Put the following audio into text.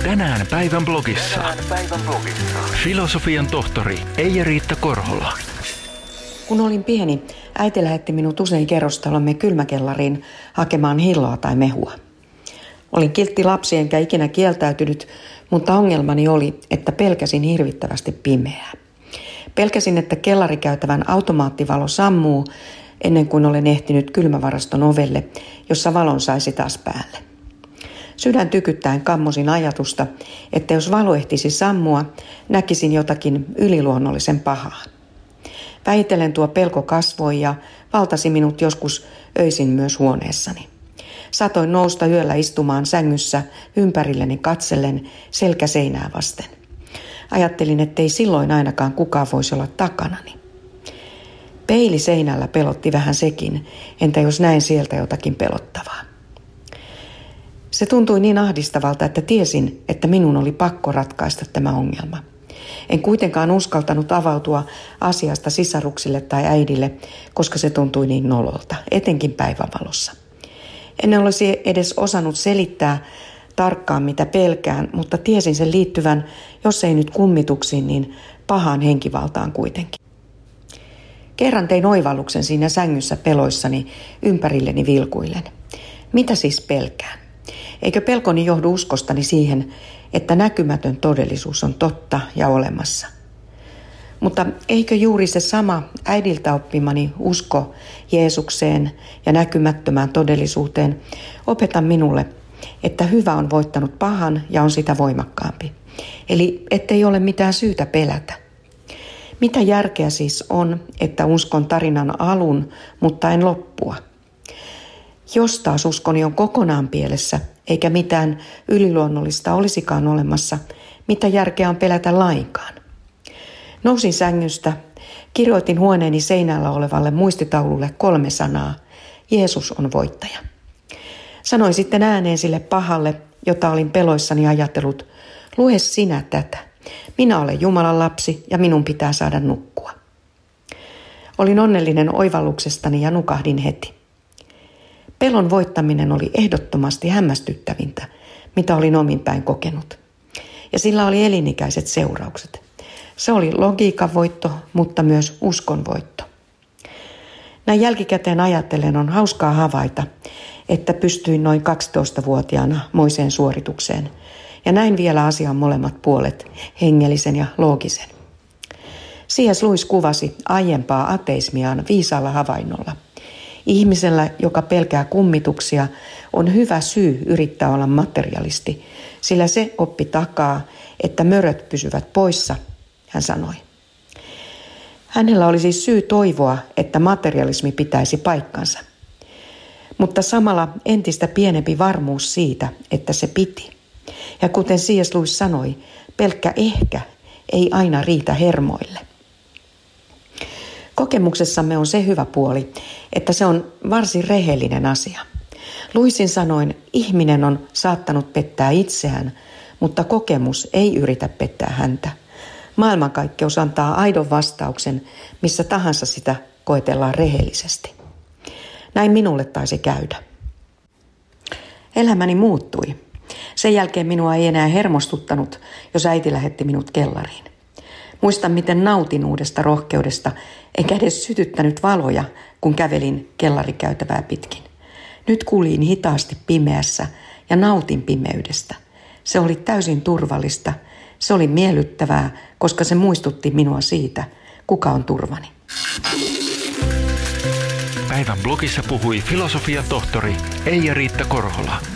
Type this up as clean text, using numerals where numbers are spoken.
Tänään päivän blogissa. Filosofian tohtori Eija-Riitta Korhola. Kun olin pieni, äiti lähetti minut usein kerrostalomme kylmäkellariin hakemaan hilloa tai mehua. Olin kiltti lapsi enkä ikinä kieltäytynyt, mutta ongelmani oli, että pelkäsin hirvittävästi pimeää. Pelkäsin, että kellarikäytävän automaattivalo sammuu ennen kuin olen ehtinyt kylmävaraston ovelle, jossa valon saisi taas päälle. Sydän tykyttäen kammosin ajatusta, että jos valo ehtisi sammua, näkisin jotakin yliluonnollisen pahaa. Vähitellen tuo pelko kasvoi ja valtasi minut joskus öisin myös huoneessani. Satoin nousta yöllä istumaan sängyssä ympärilleni katsellen selkä seinää vasten. Ajattelin, ettei silloin ainakaan kukaan voisi olla takanani. Peili seinällä pelotti vähän sekin, entä jos näin sieltä jotakin pelottavaa. Se tuntui niin ahdistavalta, että tiesin, että minun oli pakko ratkaista tämä ongelma. En kuitenkaan uskaltanut avautua asiasta sisaruksille tai äidille, koska se tuntui niin nololta, etenkin päivänvalossa. En olisi edes osannut selittää tarkkaan mitä pelkään, mutta tiesin sen liittyvän, jos ei nyt kummituksiin, niin pahaan henkivaltaan kuitenkin. Kerran tein oivalluksen siinä sängyssä peloissani ympärilleni vilkuillen. Mitä siis pelkään? Eikö pelkoni johdu uskostani siihen, että näkymätön todellisuus on totta ja olemassa? Mutta eikö juuri se sama äidiltä oppimani usko Jeesukseen ja näkymättömään todellisuuteen opeta minulle, että hyvä on voittanut pahan ja on sitä voimakkaampi? Eli ettei ole mitään syytä pelätä. Mitä järkeä siis on, että uskon tarinan alun, mutta en loppua? Jos taas uskoni on kokonaan pielessä, eikä mitään yliluonnollista olisikaan olemassa, mitä järkeä on pelätä lainkaan? Nousin sängystä, kirjoitin huoneeni seinällä olevalle muistitaululle 3 sanaa. Jeesus on voittaja. Sanoin sitten ääneen sille pahalle, jota olin peloissani ajatellut, lue sinä tätä. Minä olen Jumalan lapsi ja minun pitää saada nukkua. Olin onnellinen oivalluksestani ja nukahdin heti. Pelon voittaminen oli ehdottomasti hämmästyttävintä, mitä olin omin päin kokenut. Ja sillä oli elinikäiset seuraukset. Se oli logiikan voitto, mutta myös uskon voitto. Näin jälkikäteen ajatellen on hauskaa havaita, että pystyin noin 12-vuotiaana moiseen suoritukseen. Ja näin vielä asian molemmat puolet, hengellisen ja loogisen. C.S. Lewis kuvasi aiempaa ateismiaan viisaalla havainnolla. Ihmisellä, joka pelkää kummituksia, on hyvä syy yrittää olla materialisti, sillä se oppi takaa, että möröt pysyvät poissa, hän sanoi. Hänellä oli siis syy toivoa, että materialismi pitäisi paikkansa, mutta samalla entistä pienempi varmuus siitä, että se piti. Ja kuten C.S. Lewis sanoi, pelkkä ehkä ei aina riitä hermoille. Kokemuksessamme on se hyvä puoli, että se on varsin rehellinen asia. Lewisin sanoin, ihminen on saattanut pettää itseään, mutta kokemus ei yritä pettää häntä. Maailmankaikkeus antaa aidon vastauksen, missä tahansa sitä koetellaan rehellisesti. Näin minulle taisi käydä. Elämäni muuttui. Sen jälkeen minua ei enää hermostuttanut, jos äiti lähetti minut kellariin. Muistan, miten nautin uudesta rohkeudesta, enkä edes sytyttänyt valoja, kun kävelin kellarikäytävää pitkin. Nyt kuljin hitaasti pimeässä ja nautin pimeydestä. Se oli täysin turvallista. Se oli miellyttävää, koska se muistutti minua siitä, kuka on turvani. Päivän blogissa puhui filosofian tohtori Eija-Riitta Korhola.